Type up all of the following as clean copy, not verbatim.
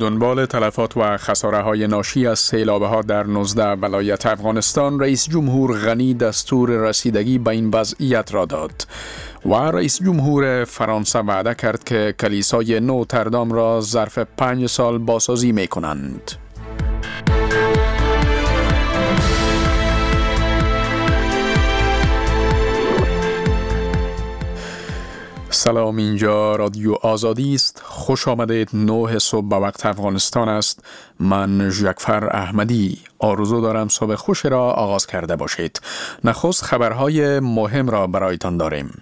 به دنبال تلفات و خساره‌های ناشی از سیلاب‌ها در 19 ولایت افغانستان، رئیس جمهور غنی دستور رسیدگی به این وضعیت را داد و رئیس جمهور فرانسه وعده کرد که کلیسای نوتردام را ظرف 5 سال بازسازی می‌کنند. سلام، اینجا رادیو آزادی است. خوش آمدید. 9 صبح به وقت افغانستان است. من جعفر احمدی آرزو دارم صبح خوش را آغاز کرده باشید. نخست خبرهای مهم را برایتان داریم.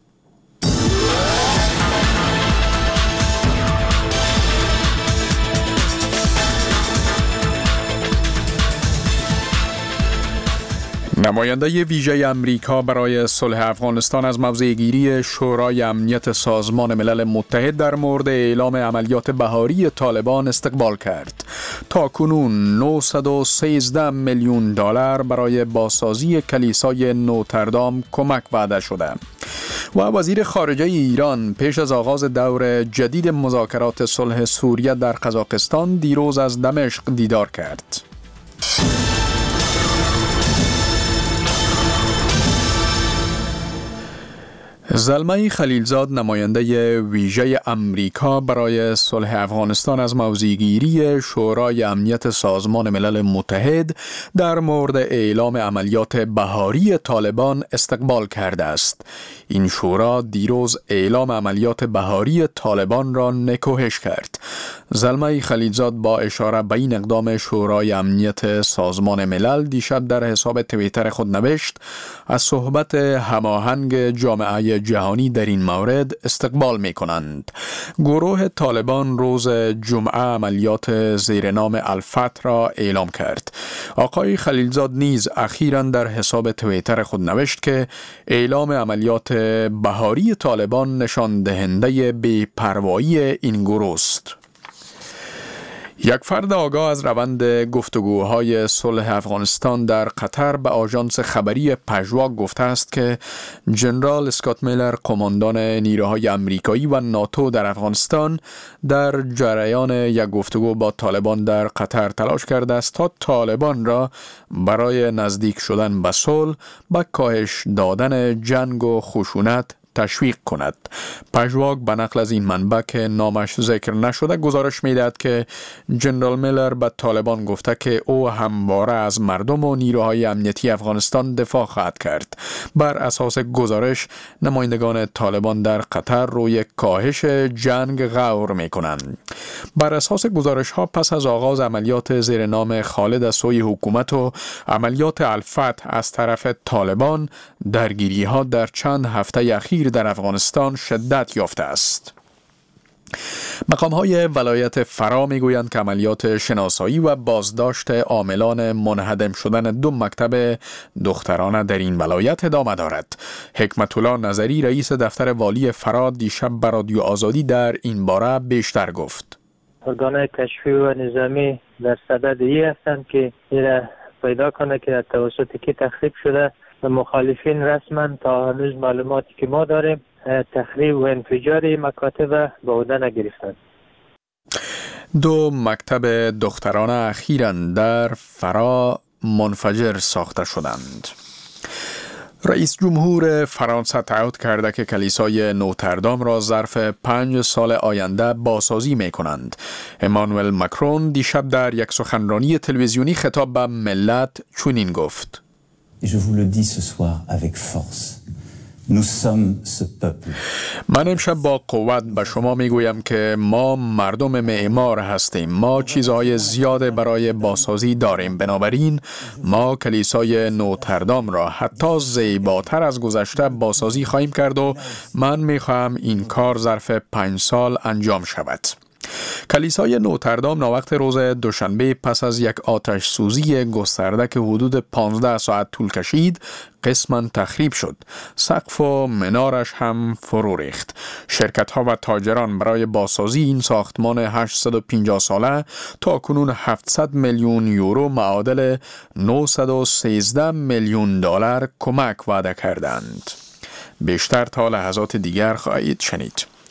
نماینده ویژه امریکا برای صلح افغانستان از موضع‌گیری شورای امنیت سازمان ملل متحد در مورد اعلام عملیات بهاری طالبان استقبال کرد. تاکنون 913 میلیون دلار برای بازسازی کلیسای نوتردام کمک وعده شده. و وزیر خارجه ایران پیش از آغاز دور جدید مذاکرات صلح سوریه در قزاقستان دیروز از دمشق دیدار کرد. زلمه خلیلزاد، نماینده ویژه امریکا برای صلح افغانستان، از موضع‌گیری شورای امنیت سازمان ملل متحد در مورد اعلام عملیات بهاری طالبان استقبال کرده است. این شورا دیروز اعلام عملیات بهاری طالبان را نکوهش کرد. زلمه خلیلزاد با اشاره به این اقدام شورای امنیت سازمان ملل دیشب در حساب توییتر خود نوشت: از صحبت هماهنگ جامعه جهانی در این مورد استقبال می کنند. گروه طالبان روز جمعه عملیات زیر نام الفتح را اعلام کرد. آقای خلیلزاد نیز اخیراً در حساب توییتر خود نوشت که اعلام عملیات بهاری طالبان نشان دهنده بی‌پروایی این گروه است. یک فرد آگاه از روند گفتگوهای صلح افغانستان در قطر به آژانس خبری پژواک گفته است که ژنرال اسکات میلر، قماندان نیروهای آمریکایی و ناتو در افغانستان، در جریان یک گفتگو با طالبان در قطر تلاش کرده است تا طالبان را برای نزدیک شدن به صلح به کاهش دادن جنگ و خشونت تشویق کند. پژواک به نقل از این منبع که نامش ذکر نشده گزارش می‌دهد که ژنرال میلر به طالبان گفته که او همواره از مردم و نیروهای امنیتی افغانستان دفاع خواهد کرد. بر اساس گزارش، نمایندگان طالبان در قطر روی کاهش جنگ غور می‌کنند. بر اساس گزارش‌ها پس از آغاز عملیات زیر نام خالد از سوی حکومت و عملیات الفتح از طرف طالبان، درگیری‌ها در چند هفته اخیر در افغانستان شدت یافته است. مقام‌های ولایت فرا می‌گویند که عملیات شناسایی و بازداشت عاملان منهدم شدن 2 مکتب دخترانه در این ولایت ادامه دارد. حکمت الله نظری، رئیس دفتر والی فرا، دیشب به رادیو آزادی در این باره بیشتر گفت. ارگان‌های کشفی و نظامی در صدد هستند که این پیدا کنه که توسط کی تخریب شده و مخالفین رسما تا هنوز معلوماتی که ما داریم تخریب و انفجار مکاتب به عهده نگرفتند. 2 مکتب دخترانه اخیراً در فرا منفجر ساخته شدند. رئیس جمهور فرانسه تعهد کرده که کلیسای نوتردام را ظرف 5 سال آینده بازسازی می کنند. امانوئل مکرون دیشب در یک سخنرانی تلویزیونی خطاب به ملت چنین گفت: Je vous le dis ce soir avec force. Nous sommes ce peuple. من امشب با قوت به شما میگویم که ما مردم معمار هستیم. ما چیزهای زیاد برای بازسازی داریم. بنابراین ما کلیسای نوتردام را حتی زیباتر از گذشته بازسازی خواهیم کرد و من میخواهم این کار ظرف 5 سال انجام شود. کلیسای نوتردام ناوقت روز دوشنبه پس از یک آتش سوزی گسترده که حدود 15 ساعت طول کشید قسماً تخریب شد. سقف و منارش هم فرو ریخت. شرکت‌ها و تاجران برای بازسازی این ساختمان 850 ساله تاکنون 700 میلیون یورو معادل 913 میلیون دلار کمک وعده کردند. بیشتر تا لحظات دیگر خواهید شنید.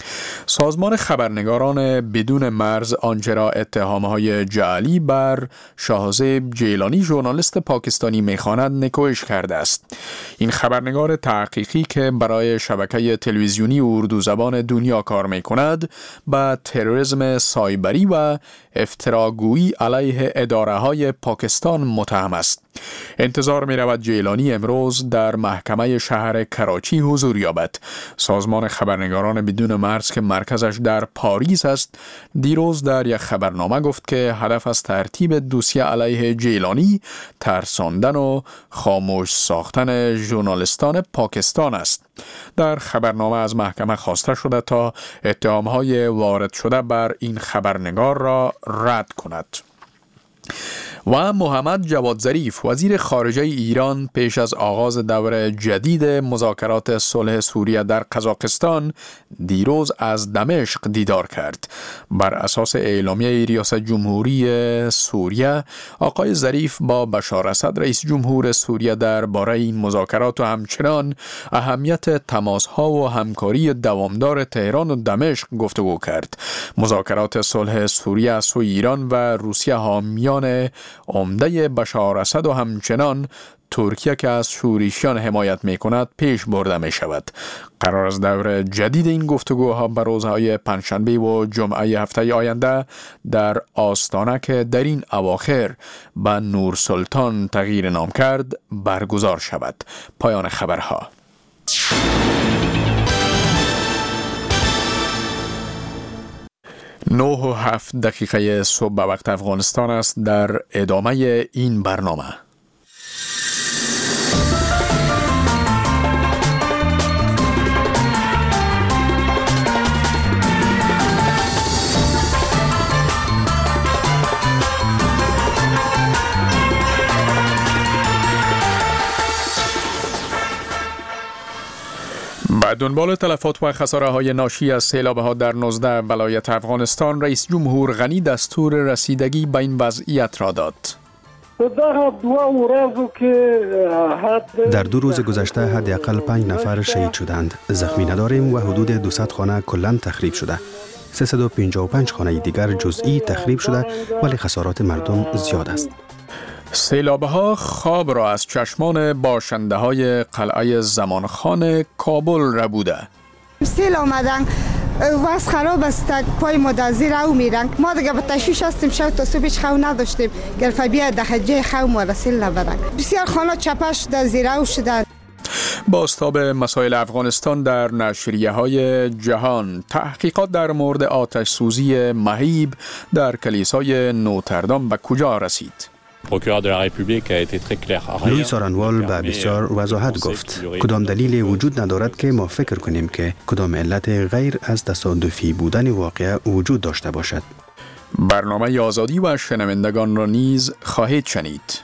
سازمان خبرنگاران بدون مرز آنچه را اتهام‌های جعلی بر شاهزیب جیلانی ژورنالیست پاکستانی می‌خواند نکوهش کرده است. این خبرنگار تحقیقی که برای شبکه تلویزیونی اردو زبان دنیا کار می‌کند با تروریسم سایبری و افتراگویی علیه اداره‌های پاکستان متهم است. انتظار می‌رود جیلانی امروز در محکمه شهر کراچی حضور یابد. سازمان خبرنگاران بدون مرز که مرکزش در پاریس است دیروز در یک خبرنامه گفت که هدف از ترتیب دوسیه علیه جیلانی ترساندن و خاموش ساختن ژورنالیستان پاکستان است. در خبرنامه از محکمه خواسته شده تا اتهام‌های وارد شده بر این خبرنگار را رد کند. و محمد جواد ظریف وزیر خارجه ایران پیش از آغاز دور جدید مذاکرات صلح سوریه در قزاقستان دیروز از دمشق دیدار کرد. بر اساس اعلامیه ریاست جمهوری سوریه، آقای ظریف با بشار اسد رئیس جمهور سوریه درباره این مذاکرات و همچنان اهمیت تماس‌ها و همکاری دوامدار تهران و دمشق گفتگو کرد. مذاکرات صلح سوریه از سوی ایران و روسیه حامیان عمده بشار اسد و همچنان ترکیه که از شورشیان حمایت می کند پیش برده می شود. قرار است دور جدید این گفتگوها به روزهای پنجشنبه و جمعه هفته آینده در آستانه که در این اواخر به نور سلطان تغییر نام کرد برگزار شود. پایان خبرها. 9:07 صبح به وقت افغانستان است. در ادامه این برنامه به دنبال تلفات و خساره‌های ناشی از سیلاب‌ها در 19 ولایت افغانستان، رئیس جمهور غنی دستور رسیدگی به این وضعیت را داد. در 2 روز گذشته حداقل 5 نفر شهید شدند. زخمی نداریم و حدود 200 خانه کلاً تخریب شده. 355 خانه دیگر جزئی تخریب شده ولی خسارات مردم زیاد است. سیلاب‌ها خواب را از چشمان باشنده‌های قلعه زمانخان کابل ربوده. سیل آمدن واسه خراب است، پای ما در زیر او میرن. ما دیگه به تشویش هستیم، شب تا صبح هیچ خو نداشتیم. گرفه بیا دخجه خو ما رسیل نبرن. بسیار خانه چپش در زیر او شدن. بازتاب مسائل افغانستان در نشریه‌های جهان. تحقیقات در مورد آتش سوزی مهیب در کلیسای نوتردام به کجا رسید؟ لوئیس آرانوال به بسیار وضاحت گفت کدام دلیل وجود ندارد که ما فکر کنیم که کدام علت غیر از تصادفی بودن واقعه وجود داشته باشد. برنامه آزادی و شنوندگان را نیز خواهید شنید.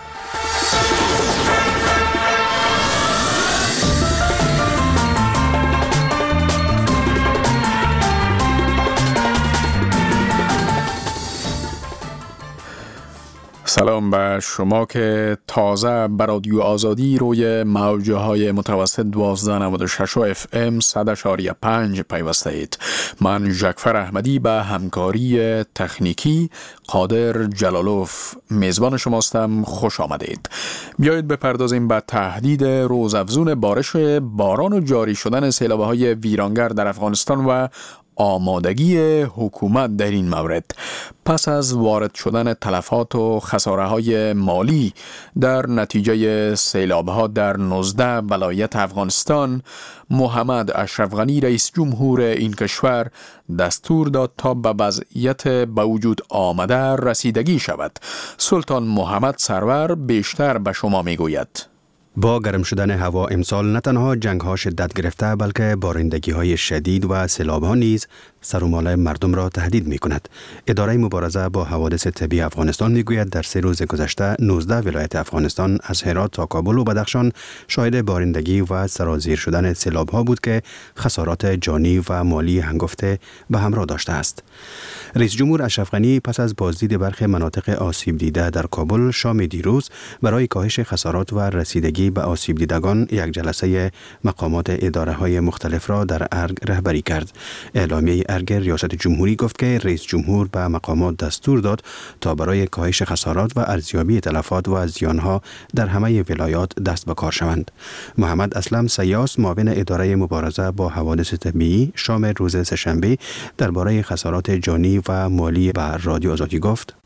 سلام به شما که تازه به رادیو آزادی روی موجه های متوسط 1296 و FM 100.5 پیوسته اید. من ژکفر احمدی به همکاری تکنیکی قادر جلالوف میزبان شماستم. خوش آمدید. بیایید بپردازیم به تهدید روزافزون بارش باران و جاری شدن سیلاب‌های ویرانگر در افغانستان و آمادگی حکومت در این مورد. پس از وارد شدن تلفات و خساره‌های مالی در نتیجه سیلاب‌ها در 19 ولایت افغانستان، محمد اشرف غنی رئیس جمهور این کشور دستور داد تا به وضعیت به وجود آمده رسیدگی شود. سلطان محمد سرور بیشتر به شما میگوید. با گرم شدن هوا امسال نه تنها جنگ ها شدت گرفته بلکه بارندگی های شدید و سیلاب ها نیز سرومال مردم را تهدید می کند. اداره مبارزه با حوادث طبیعی افغانستان می گوید در 3 روز گذشته 19 ولایت افغانستان از هرات تا کابل و بدخشان شاهد بارندگی و سرازیر شدن سیلاب ها بود که خسارات جانی و مالی هنگفته به همراه داشته است. رئیس جمهور اشرف غنی پس از بازدید برخی مناطق آسیب دیده در کابل شام دیروز برای کاهش خسارات و رسیدگی به آسیب دیدگان یک جلسه مقامات اداره‌های مختلف را در ارگ رهبری کرد. اعلامیه ارگ ریاست جمهوری گفت که رئیس جمهور به مقامات دستور داد تا برای کاهش خسارات و ارزیابی تلفات و زیانها در همه ولایات دست به کار شوند. محمد اسلم سیاس معاون اداره مبارزه با حوادث طبیعی شام روز سه‌شنبه درباره خسارات جانی و مالی به رادیو آزادی گفت: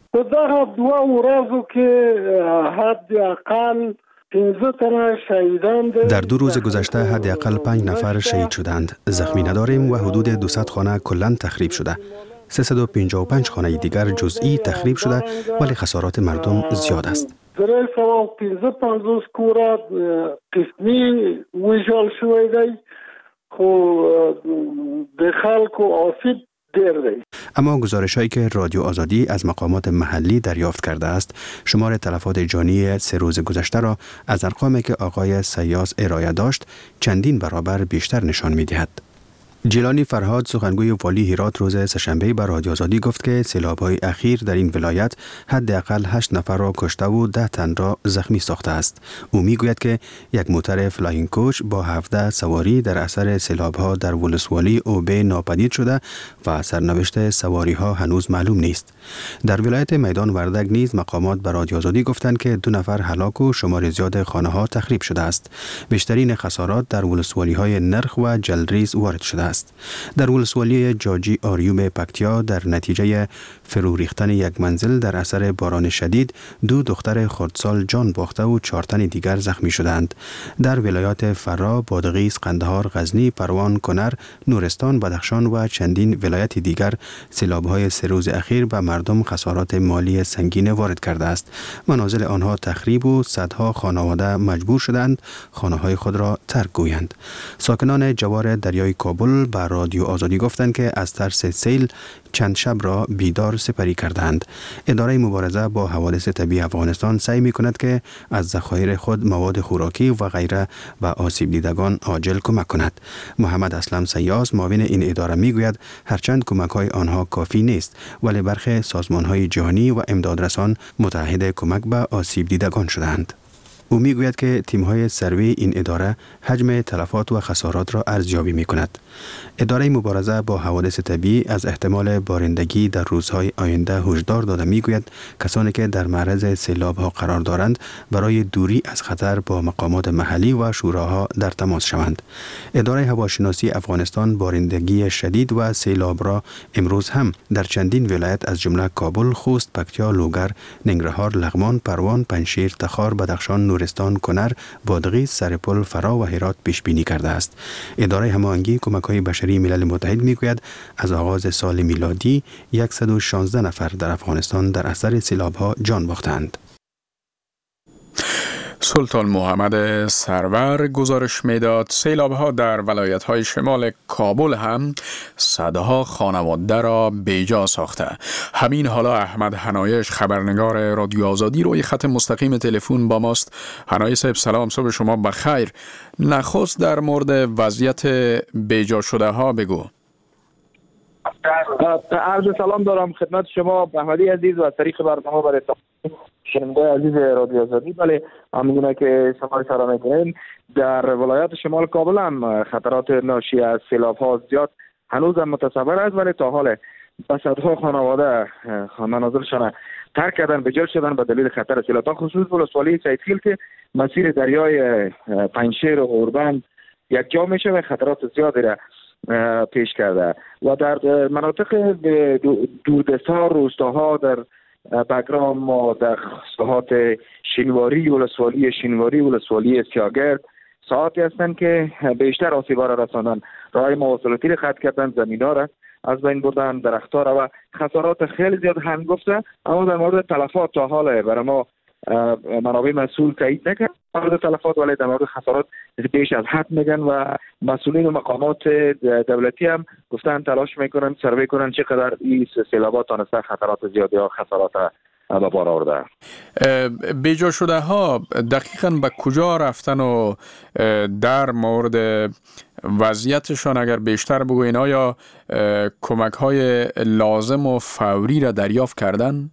در 2 روز گذشته حداقل 5 نفر شهید شدند. زخمی نداریم و حدود 200 خانه کلاً تخریب شده. 355 خانه دیگر جزئی تخریب شده ولی خسارات مردم زیاد است. 350 کوره قسمی ویجال شوی دی خو د خلکو آسیب دیر دی. اما گزارش‌هایی که رادیو آزادی از مقامات محلی دریافت کرده است شمار تلفات جانی 3 روز گذشته را از ارقامی که آقای سیاس ارائه داشت چندین برابر بیشتر نشان می‌دهد. جیلانی فرهاد سخنگوی والی هرات روز سه‌شنبه به رادیو آزادی گفت که سیلاب‌های اخیر در این ولایت حداقل 8 نفر را کشته و 10 تن را زخمی ساخته است. او میگوید که یک موتر فلاینگ کوچ با 17 سواری در اثر سیلاب‌ها در ولسوالی اوبه ناپدید شده و سرنوشت سواری‌ها هنوز معلوم نیست. در ولایت میدان وردک نیز مقامات به رادیو آزادی گفتند که 2 نفر هلاک و شمار زیاد خانه‌ها تخریب شده است. بیشترین خسارات در ولسوالی‌های نرخ و جلریز وارد شده است. در ولسوالی جاجی آریوم پکتیا در نتیجه فرو ریختن یک منزل در اثر باران شدید 2 دختر خردسال جان باخته و 4 تن دیگر زخمی شدند. در ولایات فرا، بادغیس، قندهار، غزنی، پروان، کنر، نورستان، بدخشان و چندین ولایت دیگر سیلاب‌های 3 روز اخیر به مردم خسارات مالی سنگین وارد کرده است. منازل آنها تخریب و صدها خانواده مجبور شدند خانه‌های خود را ترک گویند. ساکنان جوار دریای کابل به رادیو آزادی گفتند که از ترس سیل چند شب را بیدار سپری کردند. اداره مبارزه با حوادث طبیعی افغانستان سعی می‌کند که از ذخایر خود مواد خوراکی و غیره و آسیب دیدگان عاجل کمک کند. محمد اسلم سیاس معاون این اداره میگوید هرچند کمک‌های آنها کافی نیست ولی برخی سازمان‌های جهانی و امدادرسان متعهد کمک به آسیب دیدگان شدند. او میگوید که تیم‌های سروی این اداره حجم تلفات و خسارات را ارزیابی می‌کند. اداره مبارزه با حوادث طبیعی از احتمال بارندگی در روزهای آینده هشدار داده میگوید کسانی که در معرض سیلاب‌ها قرار دارند برای دوری از خطر با مقامات محلی و شوراها در تماس شوند. اداره هواشناسی افغانستان بارندگی شدید و سیلاب را امروز هم در چندین ولایت از جمله کابل، خوست، پکتیا، لوگر، ننگرهار، لغمان، پروان، پنجشیر، تخار، بدخشان، نورستان، کنر، بادغیس، سرپل، فرا و هرات پیش بینی کرده است. اداره هماهنگی کمک‌های بشری ملل متحد میگوید از آغاز سال میلادی 116 نفر در افغانستان در اثر سیلاب‌ها جان باختند. سلطان محمد سرور گزارش میداد سیلاب‌ها در ولایت‌های شمال کابل هم صدها خانواده را بیجا ساخته. همین حالا احمد حنایش خبرنگار رادیو آزادی روی خط مستقیم تلفن با ماست. حنایش صاحب سلام، صبح شما بخیر. نخست در مورد وضعیت بیجا شده ها بگو. عرض سلام دارم خدمت شما احمدی عزیز و از طریق برنامه برای شنونده عزیز رادیو آزادی. بله همینگونه که شما اشاره می‌کنید در ولایت شمال کابل هم خطرات ناشی از سیلاب‌ها زیاد هنوز هم متصور است، ولی تا حال صدها خانواده منازلشان ترک کردن، بجل شدن به دلیل خطر سیلاب، خصوص ولسوالی سیدخیل که مسیر دریای پنجشیر و اردن یک جا میشه و خطرات زیادی را پیش کرده و در مناطق دوردست‌ها، روستاها در بگرام و در ساحات شینواری، ولسوالی شینواری، ولسوالی سیاگرد ساحاتی هستند که بیشتر آسیب‌ها را رساندن. راه مواصلاتی را قطع کردن، زمینا را از بین بردن، درخت‌ها را و خسارات خیلی زیاد هنگفته. اما در مورد تلفات تا حال برای ما منابع مسئول تایید نکرد، مورد تلفات، ولی در مورد خسارات بیش از حد میگن و مسئولین و مقامات دولتی هم گفتن تلاش میکنن سروی کنن چقدر این سیلابات تانسته خطرات زیادی یا خسارات به بار آورده. بیجا شده ها دقیقاً به کجا رفتن و در مورد وضعیتشان اگر بیشتر بگوین آیا کمک های لازم و فوری را دریافت کردن؟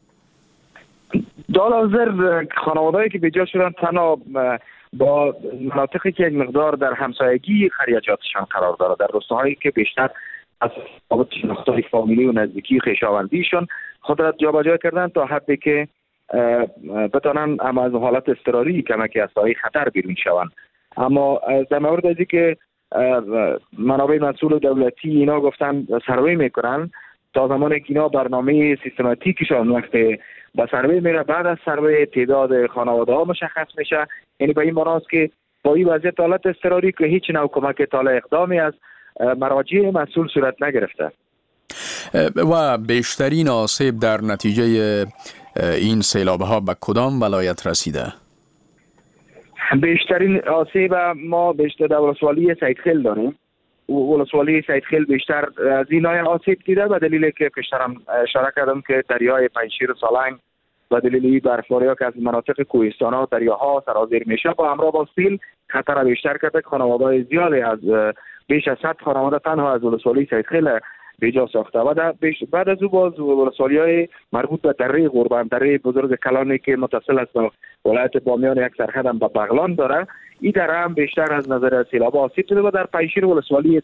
در حاضر خانوادهایی که بیجا شدن تنها با مناطقی که یک مقدار در همسایگی خریجاتشان قرار داره، در روستاهایی که بیشتر از بابت شناختن فامیلی و نزدیکی خویشاوندیشان خود را جابجا کردن تا حدی که بتانن اما از حالت اضطراری کمکی از سایه خطر بیرون شوند. اما در مورد از که منابع مسئول دولتی اینا گفتن سروی میکنن، تا زمانی که اینا برنامه سیستماتیکشان وقتی با سروی میره، بعد از سروی تعداد خانواده ها مشخص میشه. یعنی به این معناست که با این وضعیت حالت اضطراری که هیچ نوع کمک طالع اقدامی از مراجع مسئول صورت نگرفته. و بیشترین آسیب در نتیجه این سیلاب ها به کدام ولایت رسیده؟ بیشترین آسیب ما بیشتر در ولسوالی سیدخیل داریم. ولسوالی سیدخیل بیشتر از این آسیب دیده به دلیل که پیشترم اشاره کردم که دریای پنجشیر و سالنگ به دلیل برفباری که از مناطق کوهستان ها دریاها سرازیر میشه با همراه با سیل خطر بیشتر کرده. خانواده زیادی از بیش از 100 خانواده تنها از ولسوالی سیدخیل بیجا ساخته و بعد از او باز ولسوالی‌های مربوط به دره قربان، دره بزرگ کلانی که متصل است به ولایت بامیان یک سرحد هم به بغلان داره، این دره هم بیشتر از نظر سیلاب آسیب دیده و در پنجشیر ولسوالی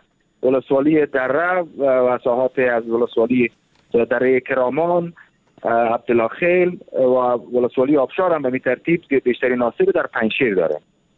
دره و ساحات از ولسوالی دره کرامان، عبدالخیل و ولسوالی آبشار هم به این ترتیب بیشترین آسیب در پنجشیر داره.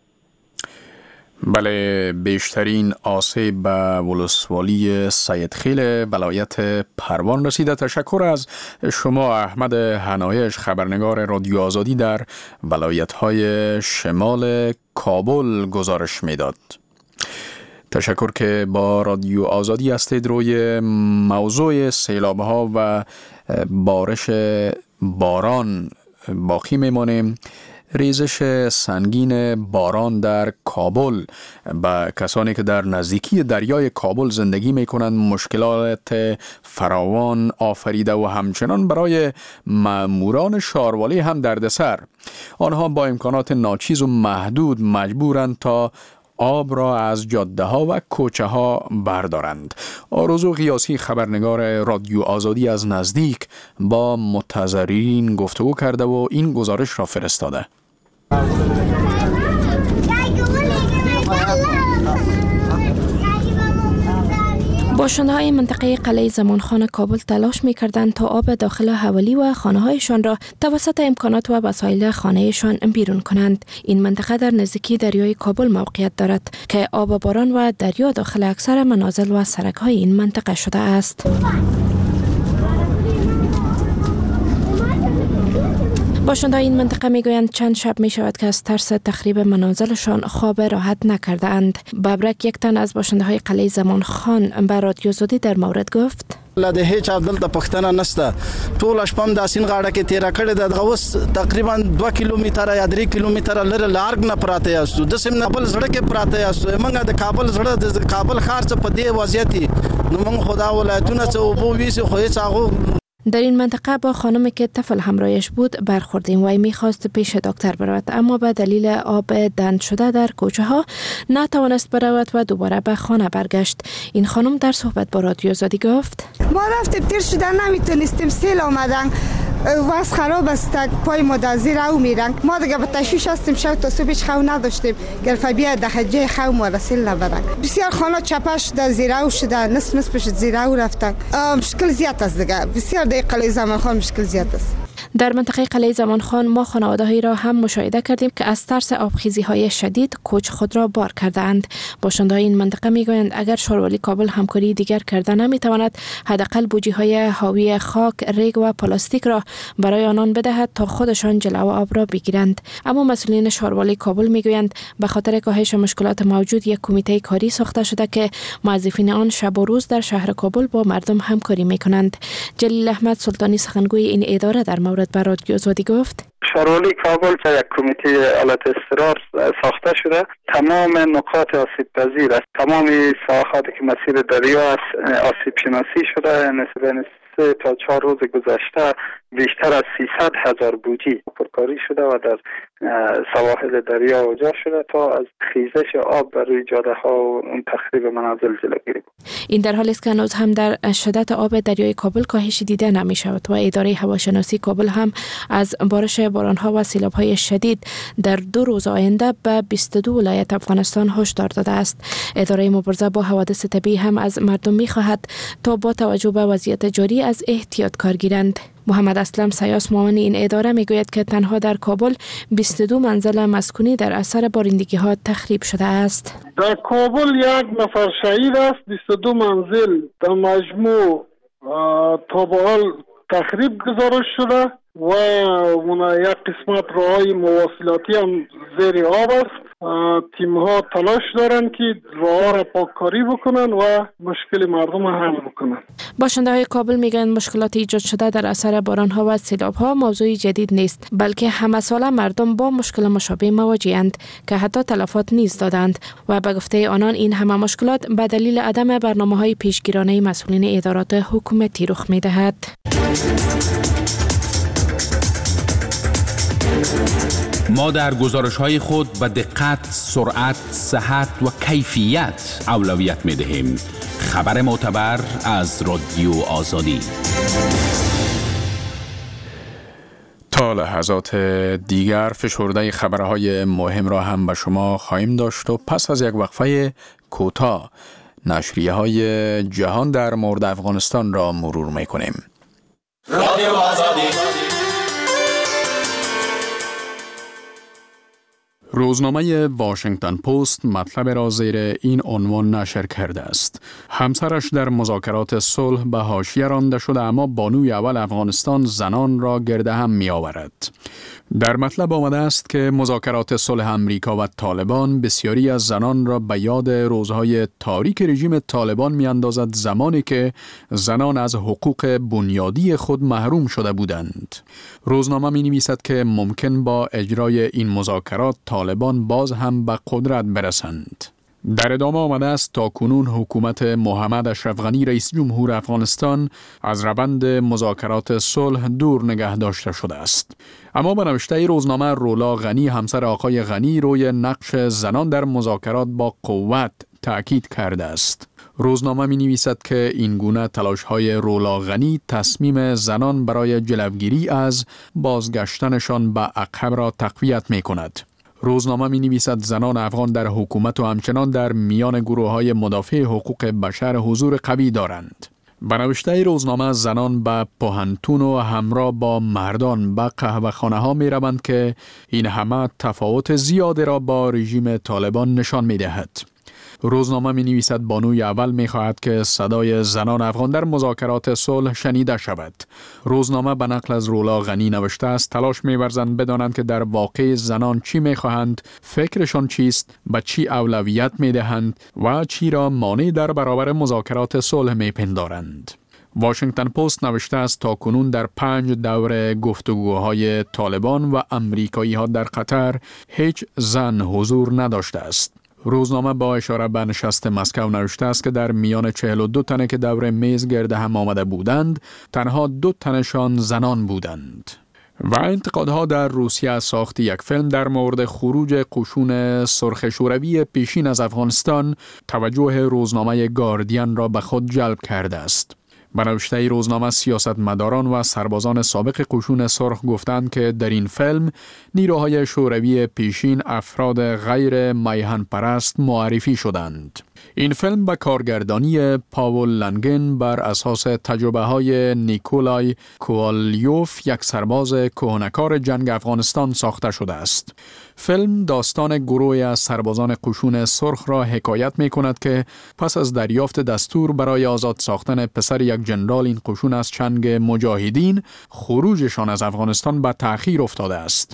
بله، بیشترین آسیب به ولسوالی سیدخیل ولایت پروان رسیده. تشکر از شما احمد حنایش، خبرنگار رادیو آزادی در ولایت‌های شمال کابل گزارش میداد. تشکر که با رادیو آزادی هستید. روی موضوع سیلاب‌ها و بارش باران باقی میمانیم. ریزش سنگین باران در کابل به کسانی که در نزدیکی دریای کابل زندگی میکنند مشکلات فراوان آفریده و همچنان برای ماموران شاروالی هم دردسر. آنها با امکانات ناچیز و محدود مجبورند تا آب را از جاده ها و کوچه ها بردارند. آرزو قیاسی، خبرنگار رادیو آزادی، از نزدیک با متضررین گفتگو کرده و این گزارش را فرستاده. باشنده‌های منطقه قلعه زمانخان کابل تلاش می‌کردند تا آب داخل حوالی و خانه‌هایشان را توسط امکانات و وسایل خانه‌شان بیرون کنند. این منطقه در نزدیکی دریای کابل موقعیت دارد که آب باران و دریا داخل اکثر منازل و سرک‌های این منطقه شده است. باشنده‌های این منطقه میگویند چند شب می شود که از ترس تخریب منازلشان خواب راحت نکرده اند. ببرک، یک تن از باشنده‌های قلعه زمانخان به رادیو آزادی در مورد گفت: د هیڅ عدالت پښتنه نشته. ټول شپم د سین غاړه کې تیر کړه د غوس تقریبا 2 کیلومتره یا 3 کیلومتره لره لارګ نه پراته یاستو د سیم نه بل زړه کې پراته یاستو. موږ د کابل زړه د کابل ښار څخه په دې وضعیت نو موږ خدا ولایتونه څه وبو ویسه خو هیڅ هغه. در این منطقه با خانمی که طفل همراهش بود برخوردیم. وی میخواست پیش دکتر برود اما به دلیل آب دند شده در کوچه ها نتوانست برود و دوباره به خانه برگشت. این خانم در صحبت با رادیو آزادی گفت: ما رفتیم تیر شده نمیتونستیم، سیل آمدن واسه خراب است، پای ما در زیر او میرن. ما دیگه به تشویش هستیم، شب تا صبحش خو نداشتیم گرفه بیا دخجه خو ما رسیل نبرن. بسیار خانه چپش در زیر او شده، نصفش زیر او رفتن. مشکل زیاد است دیگه، بسیار در قلعه زمانخان مشکل زیاد است. در منطقه قلعه زمانخان ما خانواده‌هایی را هم مشاهده کردیم که از ترس آبخیزی‌های شدید کوچ خود را بار کرده‌اند. باشنده‌های این منطقه می‌گویند اگر شاروالی کابل همکاری دیگر کرده نمی‌تواند حداقل بوجی‌های حاوی خاک، ریگ و پلاستیک را برای آنان بدهد تا خودشان جلو آب را بگیرند. اما مسئولین شاروالی کابل می‌گویند به خاطر کاهش مشکلات موجود یک کمیته کاری ساخته شده که موظفین آن شب و روز در شهر کابل با مردم همکاری می‌کنند. جلیل احمد سلطانی، سخنگوی این اداره، در مورد بر رادیو آزادی گفت: شاروالی کابل که یک کمیته آلت اضطرار ساخته شده، تمام نقاط آسیب پذیر است، تمام ساحاتی که مسیر دریا است آسیب شناسی شده. نسبت 3 تا 4 روز گذشته بیشتر از 300,000 بوجی پرکاری شده و در سواحل دریا اوجا شده تا از خیزش آب بر روی جاده ها و اون تخریب منازل جلوگیری. این در حالی است که هنوز هم در شدت آب دریای کابل کاهشی دیده نمی شود و اداره هواشناسی کابل هم از بارش بارانها و سیلاب‌های شدید در 2 روز آینده به 22 ولایت افغانستان هشدار داده است. اداره مبارزه با حوادث طبیعی هم از مردم می خواهد تا با توجه به وضعیت جاری از احتیاط کار گیرند. محمد اسلم سیاس معاون این اداره میگوید که تنها در کابل 22 منزل مسکونی در اثر بارندگی ها تخریب شده است. در کابل 1 نفر شهید است، 22 منزل در مجموع تا به حال تخریب گزارش شده و یک قسمت راههای مواصلاتی هم زیر آب است. تیم ها تلاش دارند که راه را پاککاری بکنن و مشکل مردم حل بکنن. باشنده های کابل میگن مشکلات ایجاد شده در اثر باران ها و سیلاب ها موضوع جدید نیست، بلکه همه ساله مردم با مشکل مشابه مواجهند که حتی تلفات نیز دادند و به گفته آنان این همه مشکلات به دلیل عدم برنامه های پیشگیرانه مسئولین ادارات حکومتی رخ میدهد. ما در گزارش‌های خود به دقت، سرعت، صحت و کیفیت اولویت می‌دهیم. خبر معتبر از رادیو آزادی. تا لحظات دیگر فشرده خبرهای مهم را هم به شما خواهیم داشت و پس از یک وقفه کوتاه نشریه‌های جهان در مورد افغانستان را مرور می‌کنیم. رادیو آزادی. روزنامه واشنگتن پست مطلب را زیر این عنوان نشر کرده است. همسرش در مذاکرات صلح به حاشیه رانده شده، اما بانوی اول افغانستان زنان را گرد هم می آورد. در مطلب آمده است که مذاکرات صلح امریکا و طالبان بسیاری از زنان را به یاد روزهای تاریک رژیم طالبان می اندازد، زمانی که زنان از حقوق بنیادی خود محروم شده بودند. روزنامه می نویسد که ممکن با اجرای این مذاکرات طالبان باز هم به قدرت برسند. در ادامه آمده است تا کنون حکومت محمد اشرف غنی رئیس جمهور افغانستان از روند مذاکرات صلح دور نگه داشته شده است. اما به نوشته روزنامه رولا غنی همسر آقای غنی روی نقش زنان در مذاکرات با قوت تأکید کرده است. روزنامه می نویسد که این گونه تلاش‌های رولا غنی تصمیم زنان برای جلوگیری از بازگشتنشان به عقب را تقویت می کند. روزنامه می نویسد زنان افغان در حکومت و همچنان در میان گروه‌های مدافع حقوق بشر حضور قوی دارند. به نوشته روزنامه زنان به پوهنتون و همراه با مردان به قهوه‌خانه‌ها می روند که این همه تفاوت زیادی را با رژیم طالبان نشان می دهد. روزنامه می نویسد بانوی اول می خواهد که صدای زنان افغان در مذاکرات صلح شنیده شود. روزنامه به نقل از رولا غنی نوشته است تلاش می ورزند بدانند که در واقع زنان چی می خواهند، فکرشان چیست، به چی اولویت می دهند و چی را مانع در برابر مذاکرات صلح می پندارند. واشنگتن پست نوشته است تا کنون در 5 دور گفتگوهای طالبان و امریکایی ها در قطر هیچ زن حضور نداشته است. روزنامه با اشاره به نشست مسکو نوشته است که در میان 42 تنه که دور میز گرد هم آمده بودند، تنها 2 تنشان زنان بودند. و انتقادها در روسیه از ساخت یک فیلم در مورد خروج قشون سرخ شوروی پیشین از افغانستان توجه روزنامه گاردین را به خود جلب کرده است. به نوشته روزنامه سیاستمداران و سربازان سابق قشون سرخ گفتند که در این فیلم نیروهای شوروی پیشین افراد غیر میهن پرست معرفی شدند. این فیلم به کارگردانی پاول لنگن بر اساس تجربه های نیکولای کوالیوف، یک سرباز کهنه‌کار جنگ افغانستان ساخته شده است. فیلم داستان گروهی از سربازان قشون سرخ را حکایت می کند که پس از دریافت دستور برای آزاد ساختن پسر یک جنرال این قشون از چنگ مجاهدین، خروجشان از افغانستان به تأخیر افتاده است.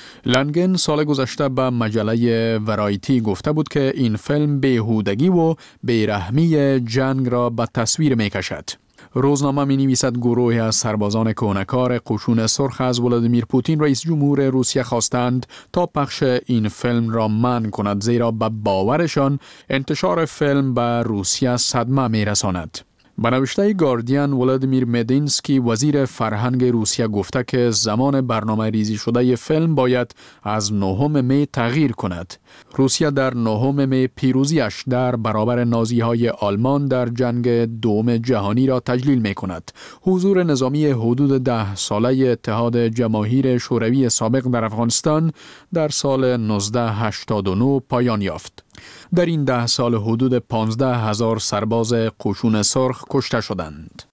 لنگن سال گذشته به مجله ورایتی گفته بود که این فیلم بیهودگی و بیرحمی جنگ را به تصویر می کشد. روزنامه می نویسد گروهی از سربازان کهنه‌کار قشون سرخ از ولادیمیر پوتین رئیس جمهور روسیه خواستند تا پخش این فیلم را منع کند، زیرا به باورشان انتشار فیلم به روسیه صدمه می رساند. به نوشته گاردین، ولادیمیر مدینسکی وزیر فرهنگ روسیه گفته که زمان برنامه ریزی شده فیلم باید از 9 می تغییر کند. روسیه در 9 می پیروزیش در برابر نازی‌های آلمان در جنگ دوم جهانی را تجلیل می کند. حضور نظامی حدود 10 ساله اتحاد جماهیر شوروی سابق در افغانستان در سال 1989 پایان یافت. در این 10 سال حدود 15,000 سرباز قشون سرخ کشته شدند.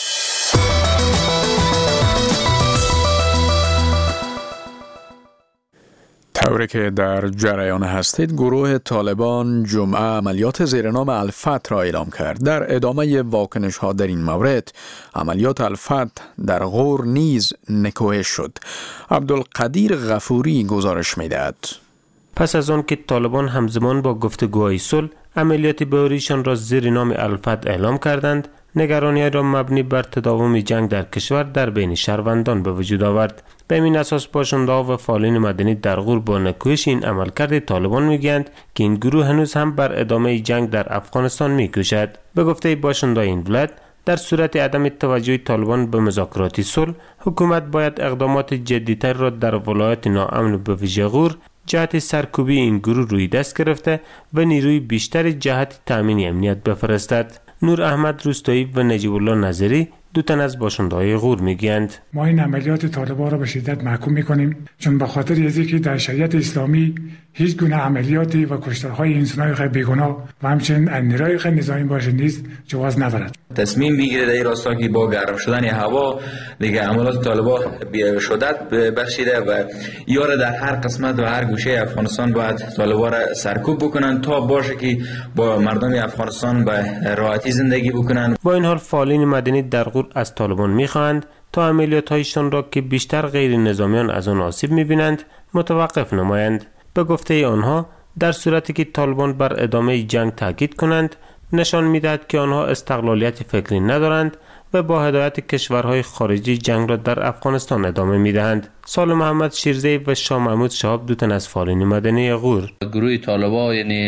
طوری که در جریان هستید، گروه طالبان جمعه عملیات زیرنام الفتح را اعلام کرد. در ادامه واکنش ها در این مورد، عملیات الفتح در غور نیز نکوهش شد. عبدالقدیر غفوری گزارش می‌دهد. پس از آن که طالبان همزمان با گفتگوهای صلح عملیات بهوریشان را زیر نام الفتح اعلام کردند، نگرانی را مبنی بر تداوم جنگ در کشور در بین شهروندان به وجود آورد. به این اساس باشنده‌ها و فعالین مدنی در غور با نکوهش این عملکرد طالبان میگویند که این گروه هنوز هم بر ادامه جنگ در افغانستان میکوشد. به گفته باشنده‌های این ولایت، در صورت عدم توجه طالبان به مذاکرات صلح، حکومت باید اقدامات جدی‌تر را در ولایت ناامن به ویژه غور جهت سرکوبی این گروه روی دست گرفته و نیروی بیشتر جهت تامین امنیت بفرستد. نور احمد روستایی و نجیب الله نظری، دو تن از باشنده‌های غور میگویند ما این عملیات طالبان را به شدت محکوم میکنیم، چون به خاطر از اینکه در شریعت اسلامی هیچ گونه عملیاتی و کشتارهای انسان‌های غیر بیگناه و همچنین نیروهای غیر نظامی باشه نیز جواز ندارد. تصمیم میگیره در این راستا که با گرم شدن هوا دیگه عملیات طالبان شدت بخشیده و یاره در هر قسمت و هر گوشه افغانستان باید طالبان را سرکوب بکنن تا باشه که با مردم افغانستان به راحتی زندگی بکنن. با این حال فعالین مدنی در غور از طالبان میخواهند تا عملیات‌هایشان را که بیشتر غیر نظامیان از آن آسیب میبینند متوقف نمایند. به گفته آنها، در صورتی که طالبان بر ادامه جنگ تاکید کنند، نشان میدهد که آنها استقلالیت فکری ندارند و با هدایت کشورهای خارجی جنگ را در افغانستان ادامه میدهند. سال محمد شیرزی و شاه محمود شهاب، دو تن از فعالین مدنی غور، گروه طالبان یعنی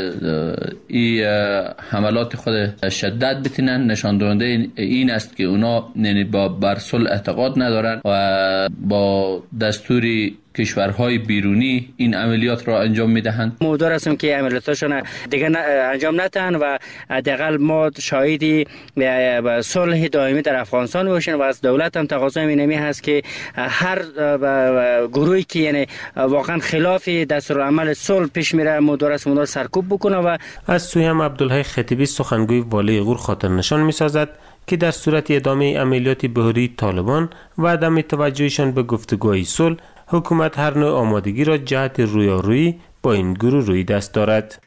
این حملات خود شدت بتینن، نشان دهنده این است که اونا یعنی بر صلح اعتقاد ندارند و با دستوری کشورهای بیرونی این عملیات را انجام میدهند. امیدوار هستم که عملیاتشون دیگه انجام ندهند و حداقل ما شاهدی صلح دائمی در افغانستان باشیم و از دولت هم تقاضای اینمی هست که هر گروهی که یعنی واقعا خلاف دستورالعمل صلح پیش میره امیدوار هستم اونها سرکوب بکنه. و از سوی هم عبدالحی خطیبی سخنگوی والی غور خاطر نشان میسازد که در صورت ادامه عملیات بهوری طالبان و عدم توجهشان به گفتگوهای صلح، حکومت هر نوع آمادگی را جهت رویارویی با این گروه روی دست دارد.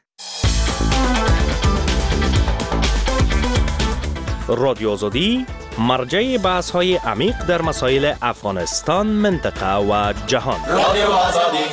رادیو آزادی، مرجع بحث‌های عمیق در مسائل افغانستان، منطقه و جهان. رادیو آزادی.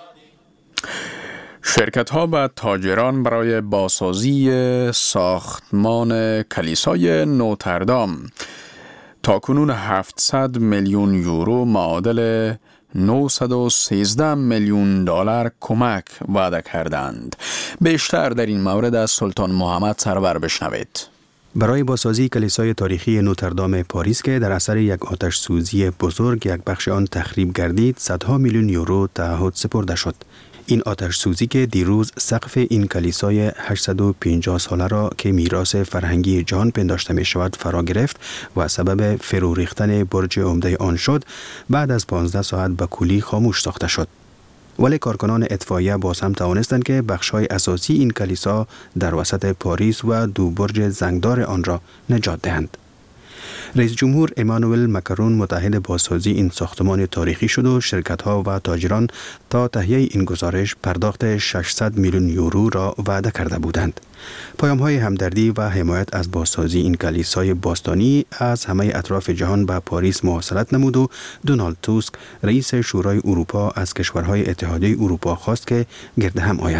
شرکت‌ها و تاجران برای بازسازی ساختمان کلیسای نوتردام تاکنون 700 میلیون یورو معادل 913 میلیون دلار کمک وعده کردند. بیشتر در این مورد از سلطان محمد سرور بشنوید. برای بازسازی کلیسای تاریخی نوتردام پاریس که در اثر یک آتش سوزی بزرگ یک بخش آن تخریب گردید، صدها میلیون یورو تعهد سپرده شد. این آتش سوزی که دیروز سقف این کلیسای 850 ساله را که میراث فرهنگی جهان پنداشته می شود فرا گرفت و سبب فرو ریختن برج عمده آن شد، بعد از 15 ساعت به کلی خاموش ساخته شد. ولی کارکنان اطفائیه باز هم توانستند که بخش‌های اساسی این کلیسا در وسط پاریس و دو برج زنگدار آن را نجات دهند. رئیس جمهور امانوئل مکرون متحد بازسازی این ساختمان تاریخی شد و شرکت‌ها و تاجران تا تهیه این گزارش پرداخت 600 میلیون یورو را وعده کرده بودند. پیام‌های همدردی و حمایت از بازسازی این کلیسای باستانی از همه اطراف جهان به پاریس مواصلت نمود و دونالد توسک رئیس شورای اروپا از کشورهای اتحادیه اروپا خواست که گرد هم آیند.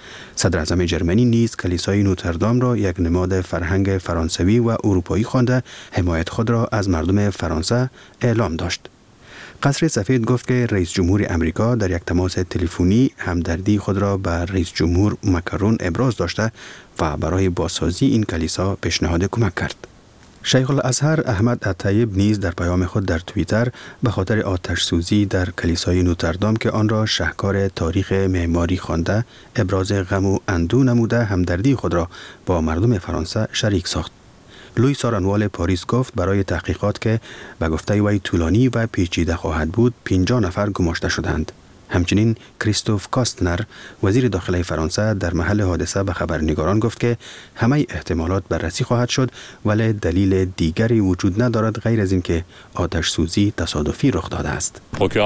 صدر اعظم جرمنی نیز کلیسای نوتردام را یک نماد فرهنگ فرانسوی و اروپایی خوانده حمایت خود را از مردم فرانسه اعلام داشت. قصر سفید گفت که رئیس جمهور امریکا در یک تماس تلفنی همدردی خود را به رئیس جمهور مکرون ابراز داشته و برای بازسازی این کلیسا پیشنهاد کمک کرد. شیخ الازهر احمد الطیب نیز در پیام خود در توییتر به خاطر آتش سوزی در کلیسای نوتردام که آن را شاهکار تاریخ معماری خوانده ابراز غم و اندوه نموده همدردی خود را با مردم فرانسه شریک ساخت. لوی سارانوال پاریس گفت برای تحقیقات که به گفته وی طولانی و پیچیده خواهد بود 50 نفر گماشته شدند. همچنین کریستوف کاستنر وزیر داخلی فرانسه در محل حادثه به خبرنگاران گفت که همه احتمالات بررسی خواهد شد ولی دلیل دیگری وجود ندارد غیر از اینکه آتش سوزی تصادفی رخ داده است.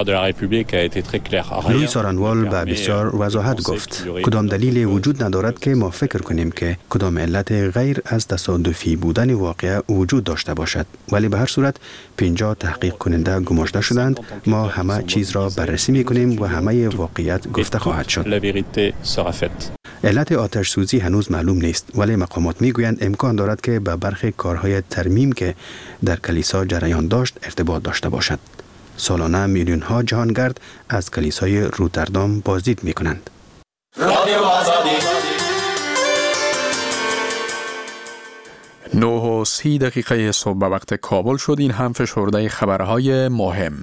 لوی سارانوال به بسیار وضاحت گفت کدام دلیل وجود ندارد که ما فکر کنیم که کدام علت غیر از تصادفی بودن واقعه وجود داشته باشد، ولی به هر صورت 50 تحقیق کننده گماشته شدند. ما همه چیز را بررسی می‌کنیم و همه واقعیت گفته خواهد شد. علت آتش سوزی هنوز معلوم نیست، ولی مقامات میگویند امکان دارد که به برخی کارهای ترمیم که در کلیسا جریان داشت ارتباط داشته باشد. سالانه میلیون ها جهانگرد از کلیسای روتردام بازدید میکنند. 9:30 صبح به وقت کابل شد. این هم فشرده خبرهای مهم.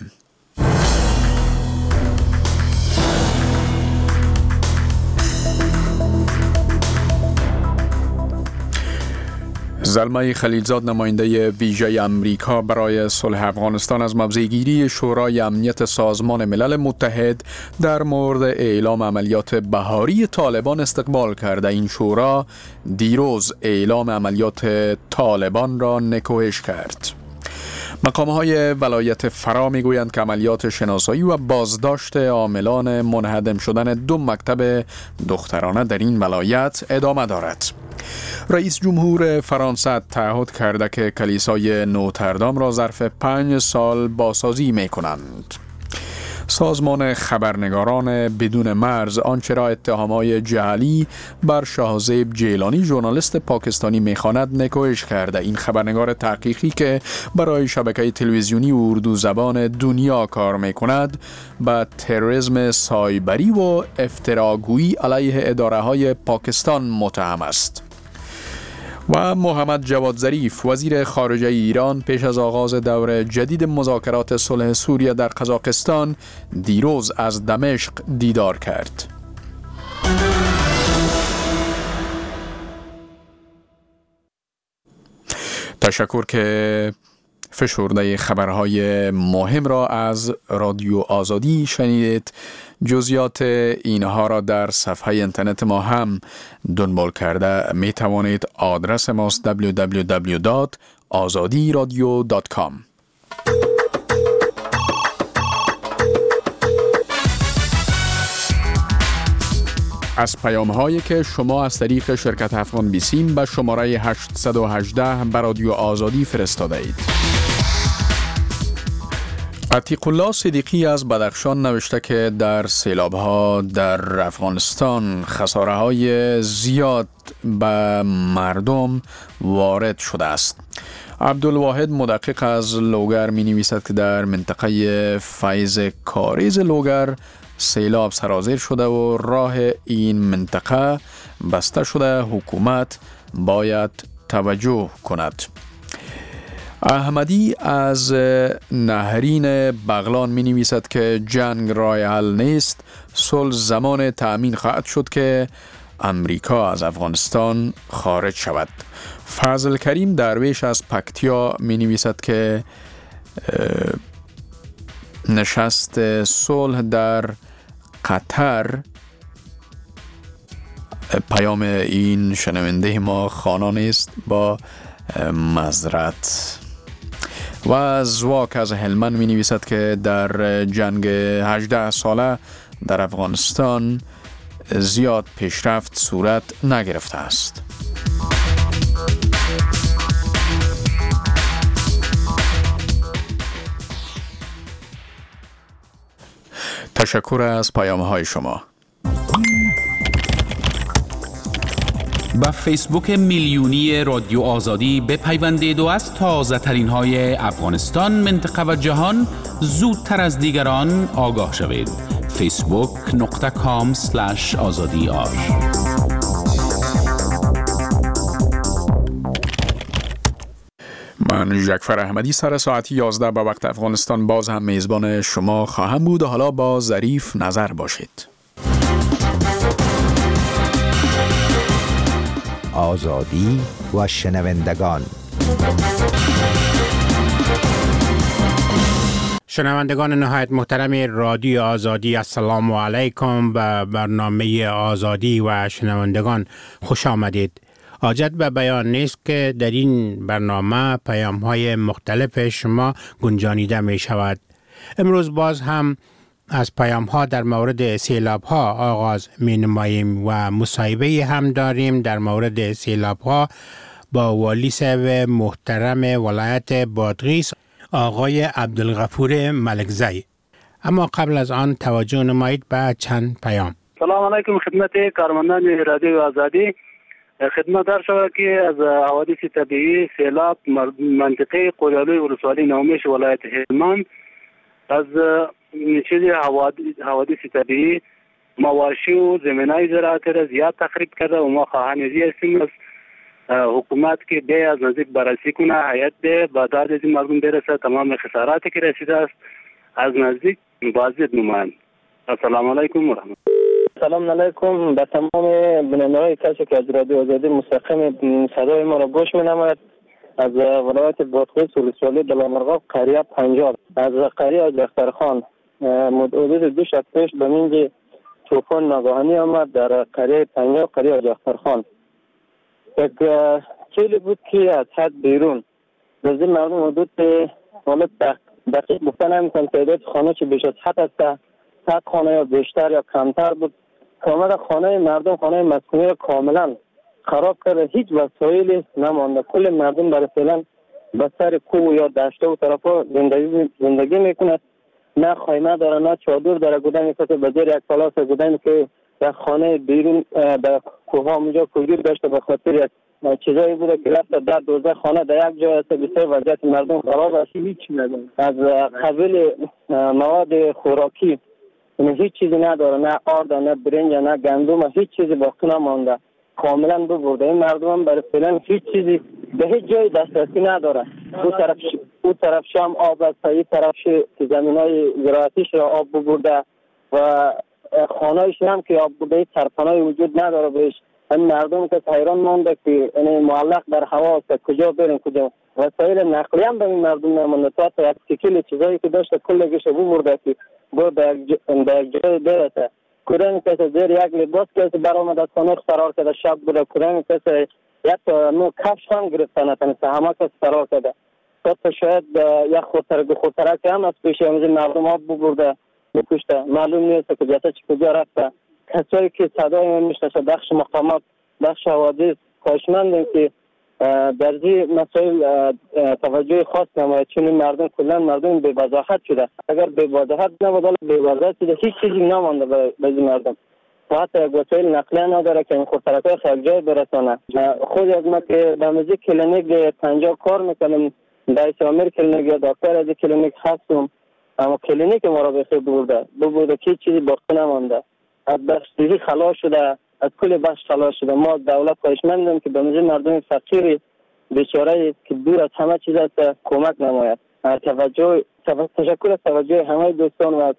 زلمه خلیلزاد نماینده ویژه امریکا برای صلح افغانستان از موضع‌گیری شورای امنیت سازمان ملل متحد در مورد اعلام عملیات بهاری طالبان استقبال کرده. این شورا دیروز اعلام عملیات طالبان را نکوهش کرد. مقام‌های ولایت فرا می‌گویند که عملیات شناسایی و بازداشت عاملان منهدم شدن 2 مکتب دخترانه در این ولایت ادامه دارد. رئیس جمهور فرانسه تعهد کرده که کلیسای نوتردام را ظرف 5 سال بازسازی می‌کنند. سازمان خبرنگاران بدون مرز آنچه را اتهامات جعلی بر شاهزیب جیلانی ژورنالیست پاکستانی می‌خواند نکوهش کرده. این خبرنگار تحقیقی که برای شبکه تلویزیونی اردو زبان دنیا کار می‌کند به تروریسم سایبری و افتراگویی علیه اداره‌های پاکستان متهم است. و محمد جواد ظریف وزیر خارجه ایران پیش از آغاز دور جدید مذاکرات صلح سوریه در قزاقستان دیروز از دمشق دیدار کرد. تشکر که فشرده خبرهای مهم را از رادیو آزادی شنیدید. جزئیات اینها را در صفحه اینترنت ما هم دنبال کرده می توانید. آدرس ماست www.azadiradio.com. از پیام هایی که شما از طریق شرکت افغان بیسیم به شماره 818 به رادیو آزادی فرستاده اید. عتیق الله صدیقی از بدخشان نوشته که در سیلاب‌ها در افغانستان خساره‌های زیاد به مردم وارد شده است. عبدالواحد مدقق از لوگر می نویسد که در منطقه فیض کاریز لوگر سیلاب سرازیر شده و راه این منطقه بسته شده. حکومت باید توجه کند. احمدی از نهرین بغلان می نویسد که جنگ راه حل نیست، صلح زمان تأمین خواهد شد که امریکا از افغانستان خارج شود. فضل کریم درویش از پکتیا می نویسد که نشست صلح در قطر. پیام این شنونده ما خوانا نیست، با معذرت. و زواک از هلمند می نویسد که در جنگ 18 ساله در افغانستان زیاد پیشرفت صورت نگرفته است. تشکر از پیام های شما. به فیسبوک میلیونی رادیو آزادی بپیوندید و از تازه ترین های افغانستان، منطقه و جهان زودتر از دیگران آگاه شوید. facebook.com/azadiar. من جعفر احمدی سر ساعت 11 به وقت افغانستان باز هم میزبان شما خواهم بود و حالا با ظریف نظر باشید. آزادی و شنوندگان. شنوندگان نهایت محترم رادیو آزادی، السلام علیکم. به برنامه آزادی و شنوندگان خوش آمدید. حاجت به بیان نیست که در این برنامه پیام‌های مختلف شما گنجانیده می شود. امروز باز هم از پیام‌ها در مورد سیلاب‌ها آغاز می نماییم و مصاحبه هم داریم در مورد سیلاب‌ها با والی صاحب محترم ولایت بادغیس آقای عبدالغفور ملکزی. اما قبل از آن توجه نمایید به چند پیام. سلام علیکم خدمت کارمندان رادیو آزادی. خدمت در شود که از حوادث طبیعی سیلاب منطقه قوریالوی ولسوالی نومیش ولایت هلمند از چیز حوادث طبیعی مواشی و زمینای زراعت را زیاد تخریب کرده و ما خواهانیزی هستیم از حکومت که به از نزدیک بررسی کنه، هیئت به داد از این مردم برسه، تمام خساراتی که رسیده است از نزدیک بازدید نمایند. السلام علیکم و رحمت. سلام علیکم به تمام بیننده‌های کسی که از رادیو آزادی مستقیم صدای ما را گوش می‌نماید. از ولایت بادغیس ولسوالی دلامرغاب قریه پنجاب، از قریه جخترخان حدود 2 شب پیش به منج طوفان ناگهانی آمد در قریه پنجاب، قریه جخترخان. یک چیلی بود که از حد بیرون از این مردم حدود حالت دقیق گفتن نمی‌کنم تعداد خانه چه بیش از حد است، 100 خانه یا بیشتر یا کمتر بود. کاملا خانه مردم، خانه مسکونی کاملا خراب کرده، هیچ وسایلی نمانده. کل مردم برای فعلا به سر کوه یا دشته و طرفا زندگی میکنه. نه خیمه داره، نه چادر داره. گودن کسی به زیر یک پلاس گودن که در خانه بیرون در کوه ها اونجا کوگیر داشته به خاطر یک چیزایی بوده که رفت در 12 خانه در یک جای است. بسیار وضعیت مردم خراب است. از قبیل مواد خوراکی هیچ چیزی نداره، نه آرد، نه برنج، نه گندم، هیچ چیزی باقی نمانده. کاملا ببرده. این مردم هم برای فعلا هیچ چیزی به هیچ جای دسترسی نداره. او طرف شام آب است، این طرف زمینای زراعتیش را آب ببرده و خانه‌اش هم که آب بوده سرپناهی وجود نداره بهش. این مردم که حیران مونده که این معلق در هوا است، کجا بریم کجا. وسایل نقلیه هم به این مردم نمونده. تا یک سیکل چیزایی که داشته کلگیش ببرده که بود در یک جای برسه. کدام کسی زیر یک لباس کسی برآمد از خانه فرار کرده، شب بوده. کدام کسی یک نوع کفش هم گرفته نتونسته، همه کسی فرار کرده. تا شاید یک خودترک هم از پیش همین مردم ها ببرده بکشته. معلوم نیست که جاتا چی کجا رفته. کسایی که صدای من میشناسه بخش مقامات، بخش حوادث، خواهشمندیم که در این مسائل توجه خاص نماید، چون مردم کلا مردم بی وضاحت شده. اگر بی وضاحت نبود، بی وضاحت شده، هیچ چیزی نمانده به این مردم. حتی یک وسایل نقلیه نداره که این خودترکای خیلی جای برسانه. خود از ما که در موزی کلینیک پنجاب کار میکنم، در امیر کلینیک یا دکتر از کلینیک هستم، اما کلینیک ما را بخیر ببوده که هیچ چیزی باقی نمانده. از بخش دیگه خلاص شده، از کل بخش خلاص شده. ما دولت خواهشمندیم که به موزی مردم فقیر بیچاره که دور از همه چیز است کمک نماید. تشکر از توجه همه دوستان و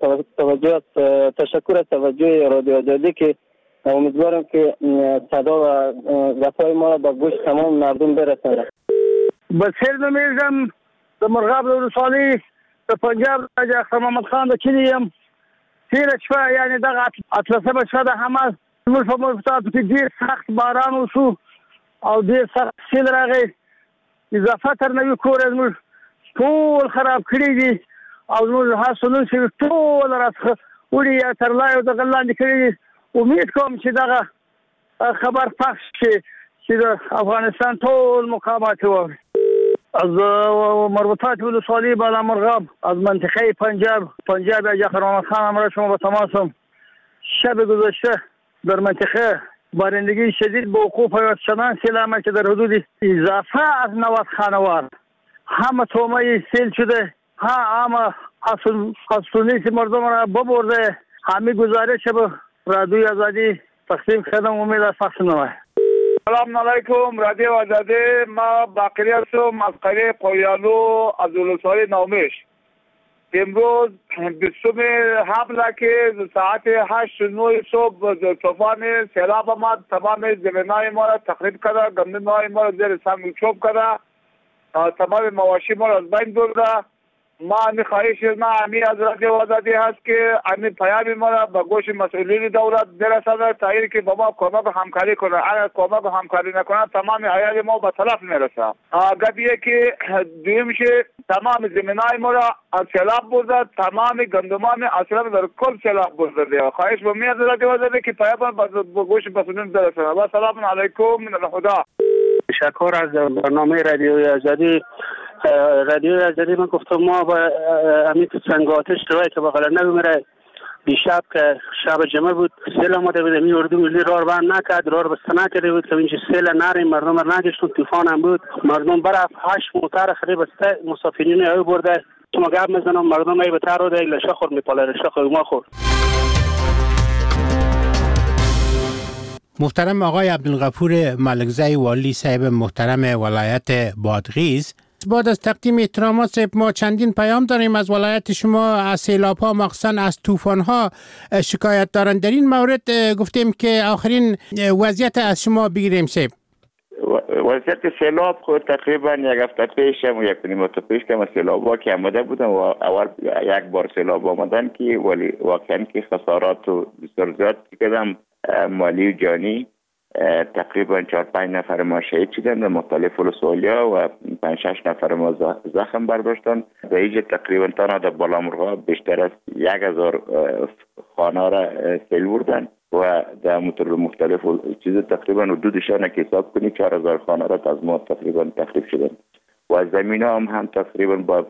تشکر از توجه رادیو آزادی که امیدوارم که صدا و وفای ما را به گوش تمام مردم برسانه. بسیر نمیرزم در مرغاب ولسوالی در پنجاب اجاق محمد خان در چینیم تیر شوه، یعنی دغه اطلسه بشوه ده همه زموږ په مفتاد کې ډېر سخت باران وشو او ډېر سخت سیل راغی. اضافه تر نوي کور زموږ ټول خراب کړي دي او زموږ حاصلونه چې ټول راڅخه وړي یا تر لایو دغه لاندې کړي دي. امید کوم چې دغه خبر پخش شي چې د افغانستان ټول مقامات واوري. از مربوطات ولسوالی بالا مرغاب از منطقه پنجاب اجاق محمد خان امر شما با تماسم. شب گذشته در منطقه بارندگی شدید به وقوع پیوست شدن سیل همه که در حدود اضافه از 90 خانوار همه تومه سیل شده، همه اصولنیس مردم را ببرده. همه گزارش به رادیوی آزادی تقسیم کردم. امید از فصل نوه. سلام علیکم رادیو آزادی. ما باقری هستم از قریه قویالو از ولسوالی نومیش. امروز 20 حمله که ساعت 8 9 صبح طوفان سیلاب آمد، تمام زمینای ما را تخریب کرده، گندمای ما را زیر سنگ چوب کرده، تمام مواشی ما را از بین برده. ما همی خواهش همی از رادیو آزادی هست که همی پیام ما را به گوش مسئولین دولت برسانه تا اینکه با ما کمک و همکاری کنه. اگر کمک و همکاری نکنه تمام عیال ما به تلف میرسه. گپیه که دویم شه تمام زمینای ما را از سیلاب برده، تمام گندمان اصلا در کل سیلاب برده. خواهش با می از رادیو آزادی که پیام به گوش مسئولین برسانه. و سلام علیکم من الهدا. تشکر از برنامه رادیوی آزادی. رادیوی آزادی من گفتم ما با امید سنگ آتش روی که بغل نمیره دیشب که شب جمعه بود سیل آمده بود. می اردو ملی راه بند نکرد، راه بسته نکرده بود که اینجا سیل نریم. مردم را نگشتون، طوفان هم بود. مردم برفت 8 موتر خیلی بسته مسافرین او برده. شما گپ میزنم مردم ای بتر رو ده لشه خور میپاله لشه خور ما خور. محترم آقای عبدالغفور ملکزی والی صاحب محترم ولایت بادغیس، بعد از تقدیم احترامات ما چندین پیام داریم از ولایت شما از سیلاب‌ها مخصوصا از طوفان‌ها شکایت دارن. در این مورد گفتیم که آخرین وضعیت از شما بگیریم صاحب. وضعیت سیلاب خود تقریبا یک هفته پیش و یک نیم هفته پیش که سیلاب‌ها که آمده بودن و اول یک بار سیلاب آمدن که ولی واقعا که خسارات بسیار زیاد کردم مالی و جانی. تقریبا 4-5 نفر ما شهید شدن در مختلف ولسوالیا و 5-6 نفر ما زخم برداشتن. در اینجا تقریبا تنها در بالامرغاب بیشتر از 1000 خانه را سیل بردن و در مختلف چیز تقریبا حدودشان که حساب کنی 4000 خانه را از ما تقریبا تخریب شدن و زمین هم تقریبا با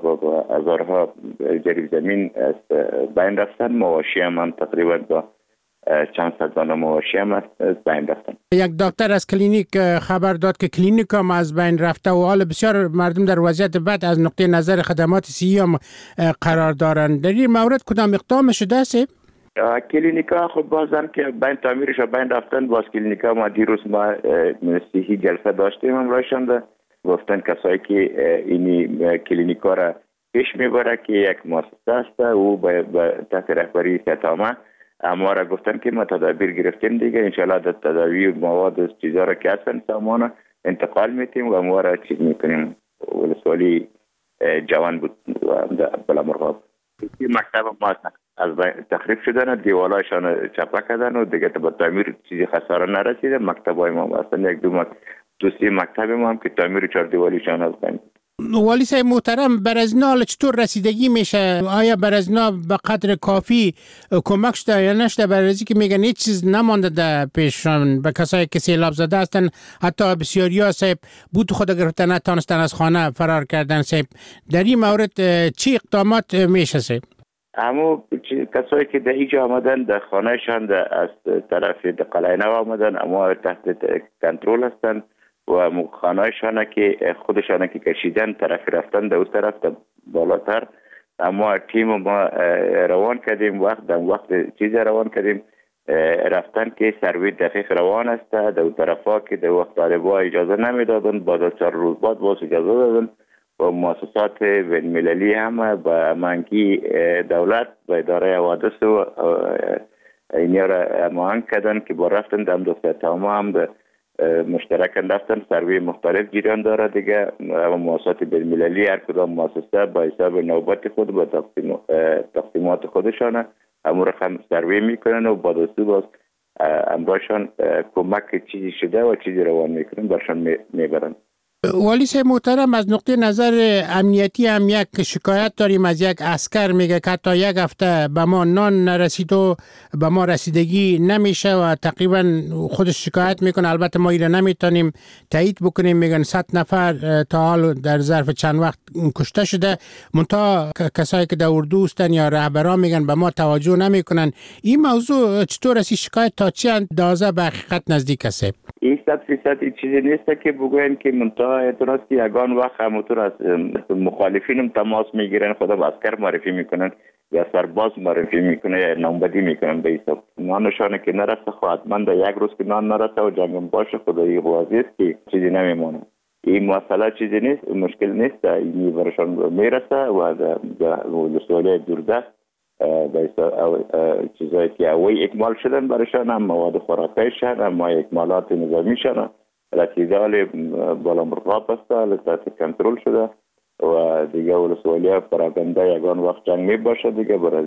هزارها جریب زمین بین رفتن. مواشی هم تقریبا با چند صد دانه مواشی هم از بین رفتن. یک دکتر از کلینیک خبر داد که کلینیک هم از بین رفته و حال بسیار مردم در وضعیت بد از نقطه نظر خدمات صحی هم قرار دارند. در این مورد کدام اقدام شده است؟ کلینیکا خب بازم که بین تعمیرش و بین رفتن. باز کلینیکا ما دیروز ما صحی جلسه داشتیم همراهشان گفتن کسایی که اینی کلینیکا را پیش میبره که یک مؤسسه است او به تحت رهبری ستامه اما را گفتن که ما تدابیر گرفتیم دیگه. انشالله در تداوی مواد چیزا را که هستن سامان انتقال میتیم و ما را چیز میکنیم. ولسوالی جوان بود بلامرغاب مکتب ما از تخریب شدن، دیوالایشان چپه کردن و دیگه با تعمیر چیزی خساره نرسیده. مکتبای ما اصلا یک دو سه مکتب ما هم که تعمیر 4 دیوالیشان از بین. والی صاحب محترم، بر از اینا چطور رسیدگی میشه؟ آیا بر از اینا به قدر کافی کمک شده یا نشده؟ بر از که میگن هیچ چیز نمانده در پیششان به کسایی که سیلاب زده هستن، حتی بسیاری ها صاحب بود خود گرفتن نتانستن از خانه فرار کردن. صاحب در این مورد چی اقدامات میشه صاحب؟ اما کسایی که در اینجا آمدن در خانهشان از طرف قلعه نو آمدن اما تحت کنترل هستن و خانه‌شان که خودشان که کشیدن طرف رفتن در اون طرف بالاتر. اما تیم ما روان کردیم وقت چیز روان کردیم رفتن که سروی دقیق روان است در اون طرفا که در وقت طالبا اجازه نمیدادن. بعد از 4 روز بعد باز اجازه دادن و مؤسسات بین المللی هم با منگی دولت و اداره حوادث و اینیا را هماهنگ کردن که با رفتن در دفتر تمام هم مشترکاً رفتن. سروی مختلف جریان داره دیگه. مؤسسات بین المللی هر کدام مؤسسه با حساب نوبت خود با تقسیمات خودشان همون رقم سروی میکنن و بعد از باز امراشان کمک چیزی شده و چیزی روان میکنن برشان میبرن. والی صاحب محترم، از نقطه نظر امنیتی هم یک شکایت داریم از یک عسکر، میگه که تا یک هفته به ما نان نرسید و به ما رسیدگی نمیشه و تقریبا خودش شکایت میکنه. البته ما ایره نمیتونیم تایید بکنیم، میگن 100 نفر تا حال در ظرف چند وقت کشته شده، منتها کسایی که در اردو هستن یا رهبران میگن به ما توجه نمیکنن. این موضوع چطور است؟ شکایت تا چه اندازه به حقیقت نزدیک است؟ این 100% چیزی نیست که بگوین که منتها اعتراض که یگان وقت همونطور از مخالفین تماس میگیرن، خدا با عسکر معرفی میکنن یا سرباز معرفی میکنه یا نامبدی میکنن به حساب نانشانه که نرسه، خب حتما در یک روز که نان نرسه و جنگم باشه خدایی واضح است که چیزی نمیمونه. این مسئله چیزی نیست، مشکل نیست، این برشان میرسه و در سوالی دوردست چیزایی که اوی اکمال شدن برشان، هم مواد خوراکیشان، هم اکمالات نظامیشان رسیدال بالا مرغاب است، لطفت کنترل شده و دیگه ولسوالی پراگنده یگان وقت جنگ می باشه دیگه برای